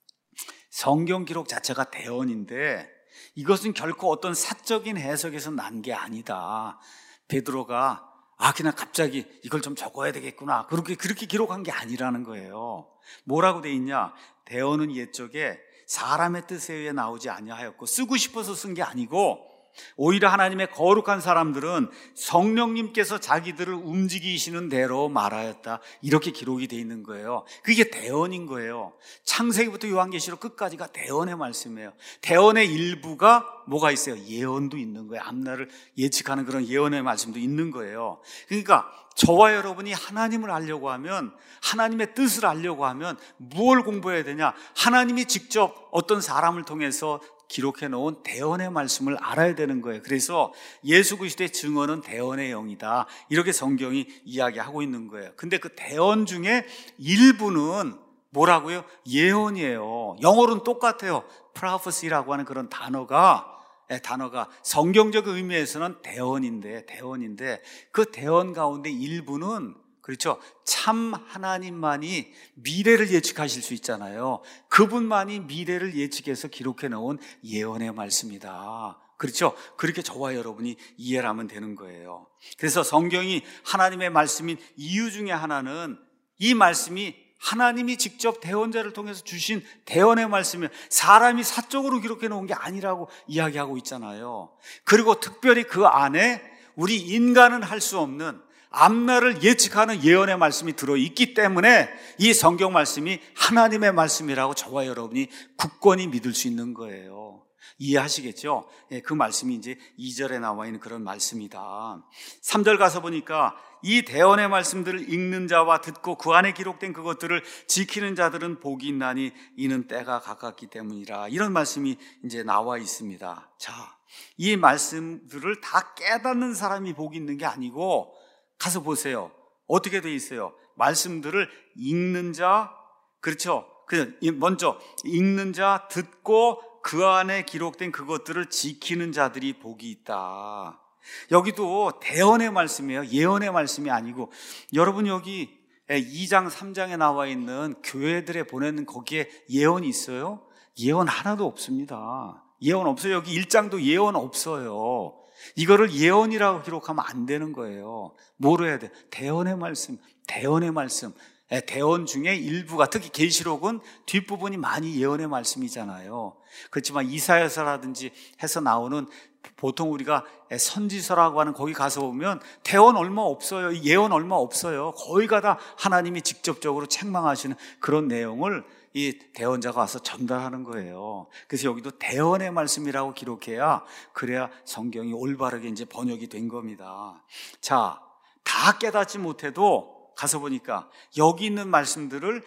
성경 기록 자체가 대언인데 이것은 결코 어떤 사적인 해석에서 난 게 아니다. 베드로가 아 그냥 갑자기 이걸 좀 적어야 되겠구나 그렇게 그렇게 기록한 게 아니라는 거예요. 뭐라고 돼 있냐? 대언은 옛적에 사람의 뜻에 의해 나오지 아니하였고 쓰고 싶어서 쓴 게 아니고, 오히려 하나님의 거룩한 사람들은 성령님께서 자기들을 움직이시는 대로 말하였다. 이렇게 기록이 되어 있는 거예요. 그게 대언인 거예요. 창세기부터 요한계시록 끝까지가 대언의 말씀이에요. 대언의 일부가 뭐가 있어요? 예언도 있는 거예요. 앞날을 예측하는 그런 예언의 말씀도 있는 거예요. 그러니까 저와 여러분이 하나님을 알려고 하면, 하나님의 뜻을 알려고 하면 무엇을 공부해야 되냐? 하나님이 직접 어떤 사람을 통해서 기록해 놓은 대언의 말씀을 알아야 되는 거예요. 그래서 예수 그리스도의 증언은 대언의 영이다. 이렇게 성경이 이야기하고 있는 거예요. 근데 그 대언 중에 일부는 뭐라고요? 예언이에요. 영어로는 똑같아요. prophecy라고 하는 그런 단어가 단어가 성경적 의미에서는 대언인데 대언인데 그 대언 가운데 일부는, 그렇죠, 참 하나님만이 미래를 예측하실 수 있잖아요. 그분만이 미래를 예측해서 기록해 놓은 예언의 말씀이다. 그렇죠? 그렇게 저와 여러분이 이해를 하면 되는 거예요. 그래서 성경이 하나님의 말씀인 이유 중에 하나는 이 말씀이 하나님이 직접 대언자를 통해서 주신 대언의 말씀을 사람이 사적으로 기록해 놓은 게 아니라고 이야기하고 있잖아요. 그리고 특별히 그 안에 우리 인간은 할 수 없는 앞날을 예측하는 예언의 말씀이 들어있기 때문에 이 성경 말씀이 하나님의 말씀이라고 저와 여러분이 굳건히 믿을 수 있는 거예요. 이해하시겠죠? 그 말씀이 이제 이 절에 나와 있는 그런 말씀이다. 삼 절 가서 보니까 이 대언의 말씀들을 읽는 자와 듣고 그 안에 기록된 그것들을 지키는 자들은 복이 있나니 이는 때가 가깝기 때문이라. 이런 말씀이 이제 나와 있습니다. 자, 이 말씀들을 다 깨닫는 사람이 복이 있는 게 아니고, 가서 보세요. 어떻게 돼 있어요? 말씀들을 읽는 자, 그렇죠? 먼저 읽는 자, 듣고 그 안에 기록된 그것들을 지키는 자들이 복이 있다. 여기도 대언의 말씀이에요. 예언의 말씀이 아니고, 여러분 여기 이 장 삼 장에 나와 있는 교회들에 보내는 거기에 예언이 있어요? 예언 하나도 없습니다. 예언 없어요. 여기 일 장도 예언 없어요. 이거를 예언이라고 기록하면 안 되는 거예요. 뭐로 해야 돼? 대언의 말씀, 대언의 말씀. 대언 중에 일부가, 특히 계시록은 뒷부분이 많이 예언의 말씀이잖아요. 그렇지만 이사야서라든지 해서 나오는 보통 우리가 선지서라고 하는 거기 가서 보면 대언 얼마 없어요. 예언 얼마 없어요. 거기가 다 하나님이 직접적으로 책망하시는 그런 내용을 이 대언자가 와서 전달하는 거예요. 그래서 여기도 대언의 말씀이라고 기록해야, 그래야 성경이 올바르게 이제 번역이 된 겁니다. 자, 다 깨닫지 못해도 가서 보니까 여기 있는 말씀들을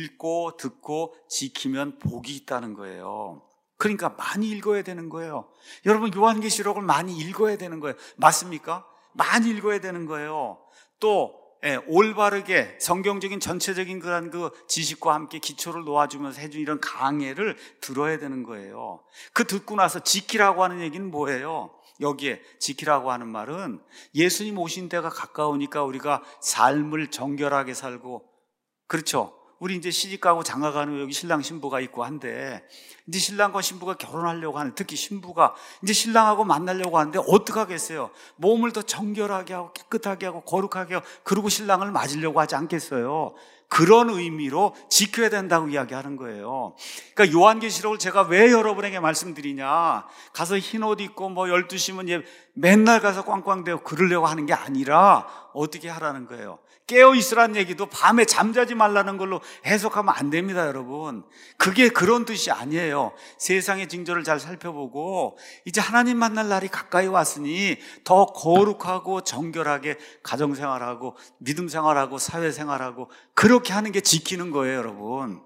읽고 듣고 지키면 복이 있다는 거예요. 그러니까 많이 읽어야 되는 거예요. 여러분, 요한계시록을 많이 읽어야 되는 거예요. 맞습니까? 많이 읽어야 되는 거예요. 또 예, 올바르게 성경적인 전체적인 그런 그 지식과 함께 기초를 놓아주면서 해준 이런 강해를 들어야 되는 거예요. 그 듣고 나서 지키라고 하는 얘기는 뭐예요? 여기에 지키라고 하는 말은 예수님 오신 때가 가까우니까 우리가 삶을 정결하게 살고, 그렇죠? 우리 이제 시집가고 장가가는 여기 신랑 신부가 있고 한데, 이제 신랑과 신부가 결혼하려고 하는, 특히 신부가 이제 신랑하고 만나려고 하는데 어떡하겠어요? 몸을 더 정결하게 하고 깨끗하게 하고 거룩하게 하고, 그리고 신랑을 맞으려고 하지 않겠어요? 그런 의미로 지켜야 된다고 이야기하는 거예요. 그러니까 요한계시록을 제가 왜 여러분에게 말씀드리냐, 가서 흰옷 입고 뭐 열두 시면 예, 맨날 가서 꽝꽝대고 그러려고 하는 게 아니라 어떻게 하라는 거예요. 깨어 있으라는 얘기도 밤에 잠자지 말라는 걸로 해석하면 안 됩니다, 여러분. 그게 그런 뜻이 아니에요. 세상의 징조를 잘 살펴보고 이제 하나님 만날 날이 가까이 왔으니 더 거룩하고 정결하게 가정생활하고 믿음생활하고 사회생활하고 그렇게 하는 게 지키는 거예요, 여러분.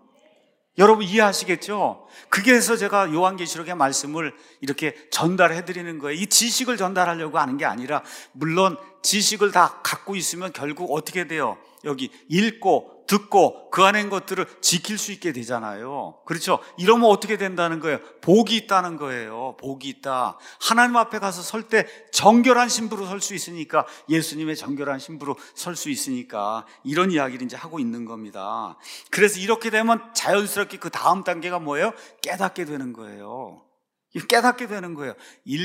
여러분 이해하시겠죠? 그게 해서 제가 요한계시록의 말씀을 이렇게 전달해 드리는 거예요. 이 지식을 전달하려고 하는 게 아니라, 물론 지식을 다 갖고 있으면 결국 어떻게 돼요? 여기 읽고 듣고 그 안에 있는 것들을 지킬 수 있게 되잖아요. 그렇죠? 이러면 어떻게 된다는 거예요? 복이 있다는 거예요. 복이 있다. 하나님 앞에 가서 설 때 정결한 신부로 설 수 있으니까, 예수님의 정결한 신부로 설 수 있으니까 이런 이야기를 이제 하고 있는 겁니다. 그래서 이렇게 되면 자연스럽게 그 다음 단계가 뭐예요? 깨닫게 되는 거예요. 깨닫게 되는 거예요.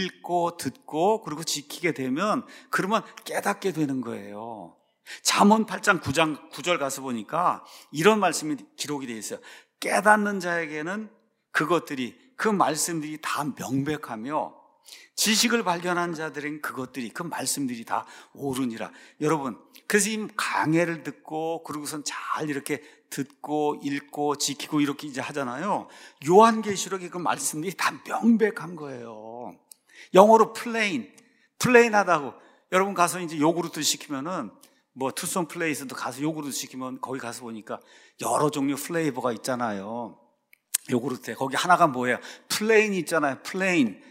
읽고 듣고 그리고 지키게 되면, 그러면 깨닫게 되는 거예요. 잠언 팔 장 구 장 구 절 가서 보니까 이런 말씀이 기록이 되어 있어요. 깨닫는 자에게는 그것들이, 그 말씀들이 다 명백하며 지식을 발견한 자들은 그것들이, 그 말씀들이 다 옳으니라. 여러분, 그래서 이 강해를 듣고 그러고선 잘 이렇게 듣고 읽고 지키고 이렇게 이제 하잖아요. 요한계시록의 그 말씀들이 다 명백한 거예요. 영어로 plain, plain하다고. 여러분 가서 이제 요구르트 시키면은, 뭐 투썸 플레이스도 가서 요구르트 시키면 거기 가서 보니까 여러 종류 플레이버가 있잖아요. 요구르트에 거기 하나가 뭐예요? 플레인 있잖아요. 플레인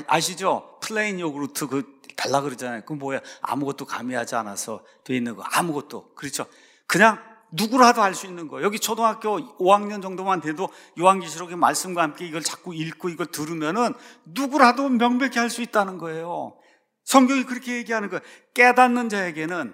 아시죠? 플레인 요구르트 그 달라 그러잖아요. 그 뭐야? 아무것도 가미하지 않아서 돼 있는 거, 아무것도. 그렇죠? 그냥 누구라도 할 수 있는 거예요. 여기 초등학교 오 학년 정도만 돼도 요한계시록의 말씀과 함께 이걸 자꾸 읽고 이걸 들으면은 누구라도 명백히 할 수 있다는 거예요. 성경이 그렇게 얘기하는 거예요. 깨닫는 자에게는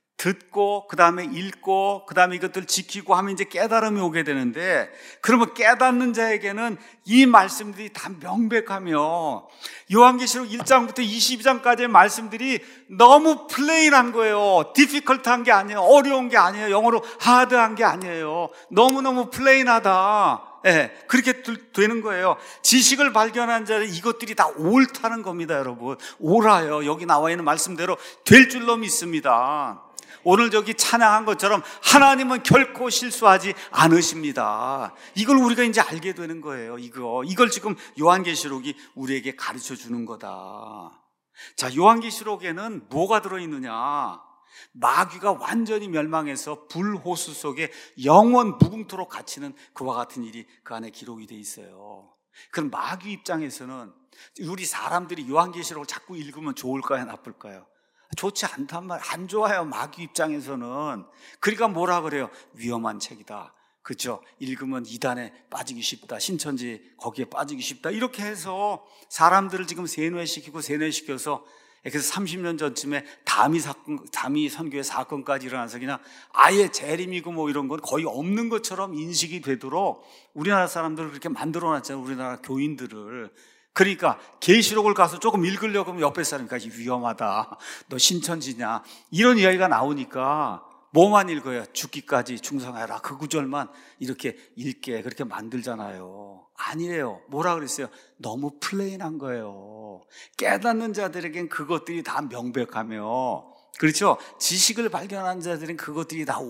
듣고 그 다음에 읽고 그 다음에 이것들 지키고 하면 이제 깨달음이 오게 되는데, 그러면 깨닫는 자에게는 이 말씀들이 다 명백하며, 요한계시록 일 장부터 이십이 장까지의 말씀들이 너무 플레인한 거예요. 디피컬트한 게 아니에요. 어려운 게 아니에요. 영어로 하드한 게 아니에요. 너무너무 플레인하다. 예, 그렇게 되는 거예요. 지식을 발견한 자는 이것들이 다 옳다는 겁니다, 여러분. 옳아요. 여기 나와 있는 말씀대로 될 줄로 믿습니다. 오늘 저기 찬양한 것처럼 하나님은 결코 실수하지 않으십니다. 이걸 우리가 이제 알게 되는 거예요. 이거 이걸 지금 요한계시록이 우리에게 가르쳐 주는 거다. 자, 요한계시록에는 뭐가 들어있느냐? 마귀가 완전히 멸망해서 불호수 속에 영원 무궁토록 갇히는 그와 같은 일이 그 안에 기록이 돼 있어요. 그럼 마귀 입장에서는 우리 사람들이 요한계시록을 자꾸 읽으면 좋을까요, 나쁠까요? 좋지 않단 말, 안 좋아요. 마귀 입장에서는. 그러니까 뭐라 그래요? 위험한 책이다. 그렇죠? 읽으면 이단에 빠지기 쉽다. 신천지 거기에 빠지기 쉽다. 이렇게 해서 사람들을 지금 세뇌시키고 세뇌시켜서, 그래서 삼십 년 전쯤에 다미 사건, 다미 선교의 사건까지 일어나서 그냥 아예 재림이고 뭐 이런 건 거의 없는 것처럼 인식이 되도록 우리나라 사람들을 그렇게 만들어 놨잖아요. 우리나라 교인들을. 그러니까 계시록을 가서 조금 읽으려고 하면 옆에 사람까지 위험하다. 너 신천지냐? 이런 이야기가 나오니까 뭐만 읽어요? 죽기까지 충성하라. 그 구절만 이렇게 읽게 그렇게 만들잖아요. 아니에요. 뭐라 그랬어요? 너무 플레인한 거예요. 깨닫는 자들에겐 그것들이 다 명백하며, 그렇죠? 지식을 발견한 자들은 그것들이 다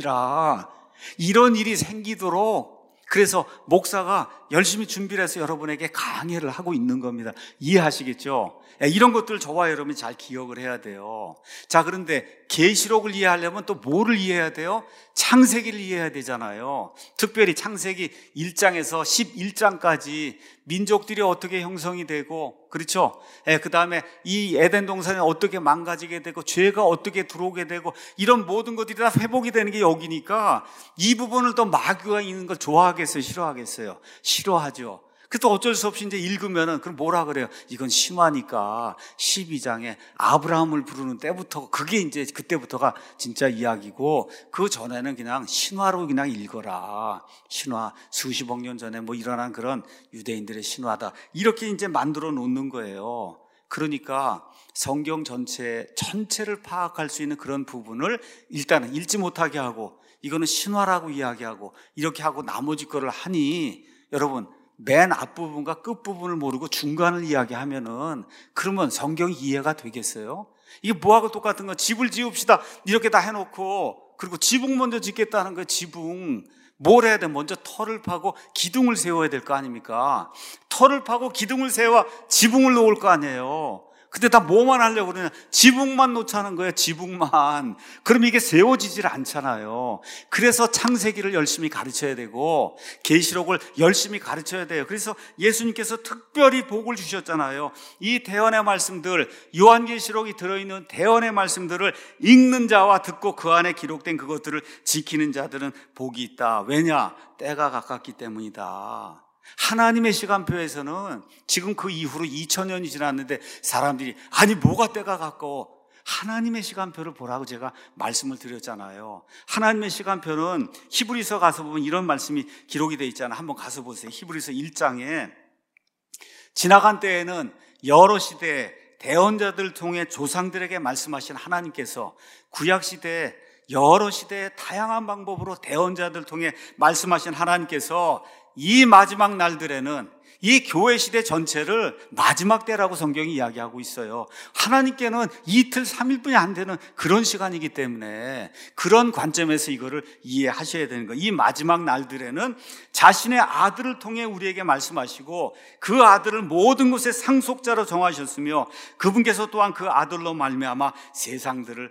옳으니라. 이런 일이 생기도록 그래서 목사가 열심히 준비를 해서 여러분에게 강해를 하고 있는 겁니다. 이해하시겠죠? 이런 것들 저와 여러분이 잘 기억을 해야 돼요. 자, 그런데 계시록을 이해하려면 또 뭐를 이해해야 돼요? 창세기를 이해해야 되잖아요. 특별히 창세기 일 장에서 십일 장까지 민족들이 어떻게 형성이 되고, 그렇죠? 예, 그 다음에 이 에덴 동산이 어떻게 망가지게 되고 죄가 어떻게 들어오게 되고 이런 모든 것들이 다 회복이 되는 게 여기니까 이 부분을 또 마귀가 있는 걸 좋아하겠어요? 싫어하겠어요? 싫어하죠. 그래서 어쩔 수 없이 이제 읽으면은, 그럼 뭐라 그래요? 이건 신화니까 십이 장에 아브라함을 부르는 때부터, 그게 이제 그때부터가 진짜 이야기고, 그 전에는 그냥 신화로 그냥 읽어라. 신화, 수십억 년 전에 뭐 일어난 그런 유대인들의 신화다. 이렇게 이제 만들어 놓는 거예요. 그러니까 성경 전체, 전체를 파악할 수 있는 그런 부분을 일단은 읽지 못하게 하고, 이거는 신화라고 이야기하고, 이렇게 하고 나머지 거를 하니, 여러분, 맨 앞부분과 끝부분을 모르고 중간을 이야기하면은 그러면 성경이 이해가 되겠어요? 이게 뭐하고 똑같은 거? 집을 지읍시다 이렇게 다 해놓고, 그리고 지붕 먼저 짓겠다는 거예요. 지붕 뭘 해야 돼? 먼저 터를 파고 기둥을 세워야 될 거 아닙니까? 터를 파고 기둥을 세워 지붕을 놓을 거 아니에요. 근데 다 뭐만 하려고 그러냐? 지붕만 놓자는 거예요. 지붕만. 그럼 이게 세워지질 않잖아요. 그래서 창세기를 열심히 가르쳐야 되고 계시록을 열심히 가르쳐야 돼요. 그래서 예수님께서 특별히 복을 주셨잖아요. 이 대언의 말씀들, 요한계시록이 들어있는 대언의 말씀들을 읽는 자와 듣고 그 안에 기록된 그것들을 지키는 자들은 복이 있다. 왜냐? 때가 가깝기 때문이다. 하나님의 시간표에서는 지금 그 이후로 이천 년이 지났는데 사람들이 아니 뭐가 때가 가까워? 하나님의 시간표를 보라고 제가 말씀을 드렸잖아요. 하나님의 시간표는 히브리서 가서 보면 이런 말씀이 기록이 되어 있잖아요. 한번 가서 보세요. 히브리서 일 장에 지나간 때에는 여러 시대에 대언자들을 통해 조상들에게 말씀하신 하나님께서 구약시대에 여러 시대에 다양한 방법으로 대언자들을 통해 말씀하신 하나님께서 이 마지막 날들에는 이 교회 시대 전체를 마지막 때라고 성경이 이야기하고 있어요. 하나님께는 이틀, 삼일뿐이 안 되는 그런 시간이기 때문에 그런 관점에서 이거를 이해하셔야 되는 거예요. 이 마지막 날들에는 자신의 아들을 통해 우리에게 말씀하시고 그 아들을 모든 것의 상속자로 정하셨으며 그분께서 또한 그 아들로 말미암아 세상들을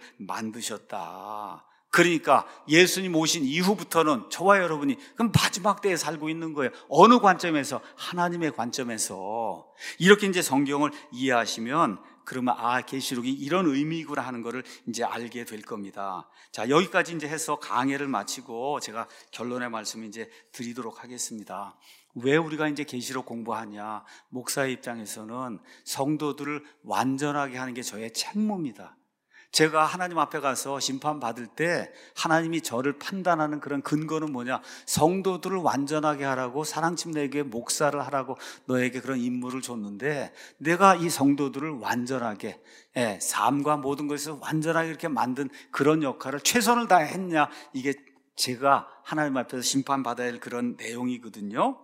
만드셨다. 그러니까 예수님 오신 이후부터는 저와 여러분이 그럼 마지막 때에 살고 있는 거예요. 어느 관점에서? 하나님의 관점에서. 이렇게 이제 성경을 이해하시면 그러면 아, 계시록이 이런 의미구나 하는 것을 이제 알게 될 겁니다. 자, 여기까지 이제 해서 강해를 마치고 제가 결론의 말씀을 이제 드리도록 하겠습니다. 왜 우리가 이제 계시록 공부하냐? 목사의 입장에서는 성도들을 완전하게 하는 게 저의 책무입니다. 제가 하나님 앞에 가서 심판받을 때 하나님이 저를 판단하는 그런 근거는 뭐냐? 성도들을 완전하게 하라고 사랑팀 내게 목사를 하라고 너에게 그런 임무를 줬는데 내가 이 성도들을 완전하게, 예, 삶과 모든 것을 완전하게 이렇게 만든 그런 역할을 최선을 다했냐? 이게 제가 하나님 앞에서 심판받아야 할 그런 내용이거든요.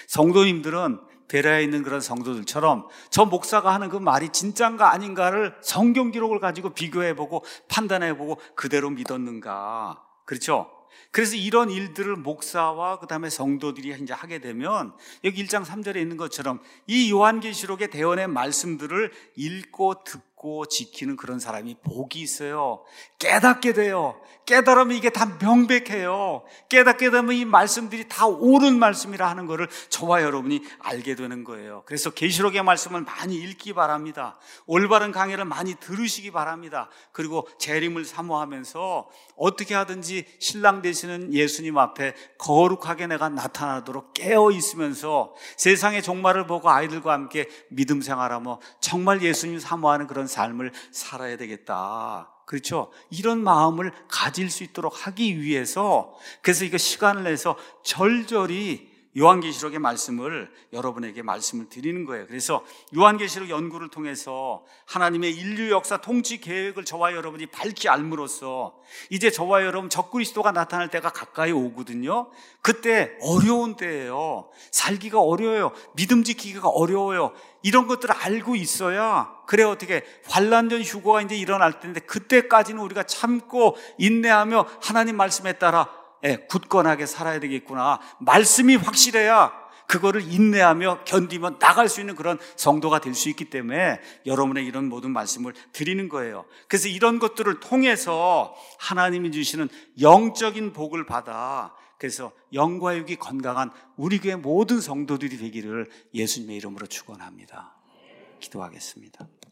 성도님들은 베레아에 있는 그런 성도들처럼 저 목사가 하는 그 말이 진짠가 아닌가를 성경 기록을 가지고 비교해보고 판단해보고 그대로 믿었는가. 그렇죠? 그래서 이런 일들을 목사와 그 다음에 성도들이 이제 하게 되면 여기 일 장 삼 절에 있는 것처럼 이 요한계시록의 대언의 말씀들을 읽고 듣고 지키는 그런 사람이 복이 있어요. 깨닫게 돼요. 깨달으면 이게 다 명백해요. 깨닫게 되면 이 말씀들이 다 옳은 말씀이라 하는 것을 저와 여러분이 알게 되는 거예요. 그래서 계시록의 말씀을 많이 읽기 바랍니다. 올바른 강해를 많이 들으시기 바랍니다. 그리고 재림을 사모하면서 어떻게 하든지 신랑 되시는 예수님 앞에 거룩하게 내가 나타나도록 깨어 있으면서 세상의 종말을 보고 아이들과 함께 믿음 생활하며 정말 예수님 사모하는 그런 삶을 살아야 되겠다. 그렇죠? 이런 마음을 가질 수 있도록 하기 위해서 그래서 이거 시간을 내서 절절히 요한계시록의 말씀을 여러분에게 말씀을 드리는 거예요. 그래서 요한계시록 연구를 통해서 하나님의 인류 역사 통치 계획을 저와 여러분이 밝히 알므로써 이제 저와 여러분 적그리스도가 나타날 때가 가까이 오거든요. 그때 어려운 때예요. 살기가 어려워요. 믿음 지키기가 어려워요. 이런 것들을 알고 있어야 그래 어떻게 환난전 휴거가 이제 일어날 텐데 그때까지는 우리가 참고 인내하며 하나님 말씀에 따라 예, 굳건하게 살아야 되겠구나. 말씀이 확실해야 그거를 인내하며 견디며 나갈 수 있는 그런 성도가 될 수 있기 때문에 여러분의 이런 모든 말씀을 드리는 거예요. 그래서 이런 것들을 통해서 하나님이 주시는 영적인 복을 받아 그래서 영과 육이 건강한 우리 교회 모든 성도들이 되기를 예수님의 이름으로 축원합니다. 기도하겠습니다.